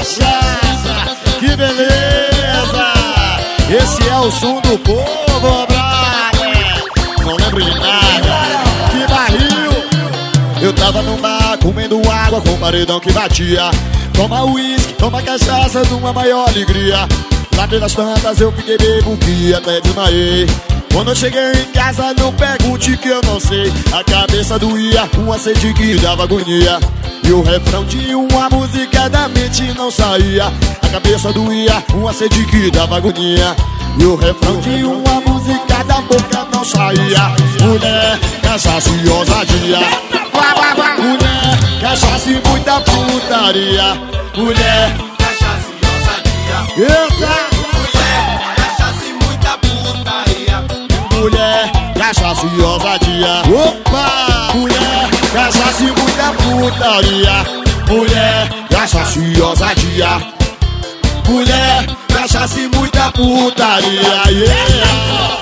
cachaça, que beleza. Esse é o som do povo, brother. Não lembro de nada. Que barril. Eu tava no bar comendo água com o paredão que batia. Toma uísque, toma cachaça numa maior alegria. Lá pelas tantas eu fiquei bebo que até desmaiei. Quando eu cheguei em casa não pergunte que eu não sei. A cabeça doía, uma sede que dava agonia. E o refrão de uma música da mente não saía. A cabeça doía, uma sede que dava agonia. E o refrão de uma música da boca não saía. Mulher, cachaça e ousadia. Mulher, cachaça e muita putaria. Mulher, cachaça e ousadia. eita! Mulher, cachaça e muita putaria. Mulher, cachaça e ousadia. Opa! Mulher, cachaça e muita putaria. Mulher, cachaça e ousadia. Mulher, cachaça e muita putaria. Yeah!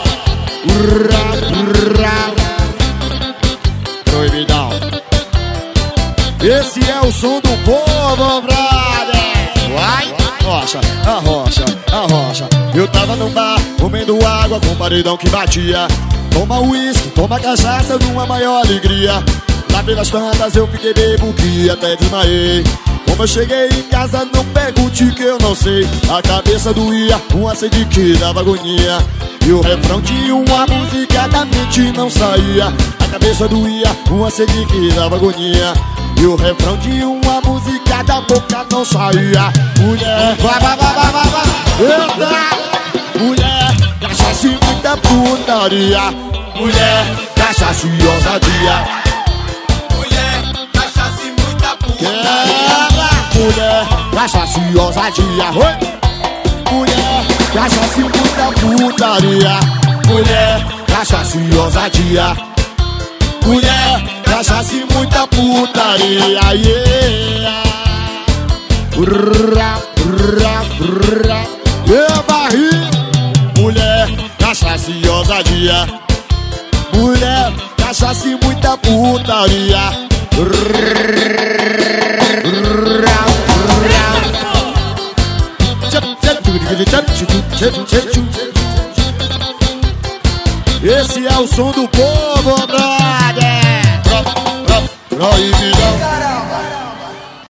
Proibidão. Esse é o som do povo, brother. Vai, rocha, a rocha, a rocha. Eu tava no bar, comendo água com paredão que batia. Toma uísque, toma cachaça numa maior alegria. Lá pelas tantas eu fiquei bebo que até desmaiei. Como eu cheguei em casa não pergunte que eu não sei. A cabeça doía, uma sede que dava agonia. E o refrão de uma música da mente não saía. A cabeça doía, uma sede que dava agonia. E o refrão de uma música da boca não saía. Mulher, eita! Mulher, cachaça e muita putaria. Mulher, cachaça e ousadia. Mulher, cachaça e muita putaria. Mulher, cachaça e ousadia. Mulher, cachaça e muita putaria. Mulher, cachaça e ousadia. Mulher, cachaça e muita putaria. Yeah. Eu barri. Mulher, cachaça e ousadia. Mulher, cachaça e muita putaria. Esse é o som do povo, brother.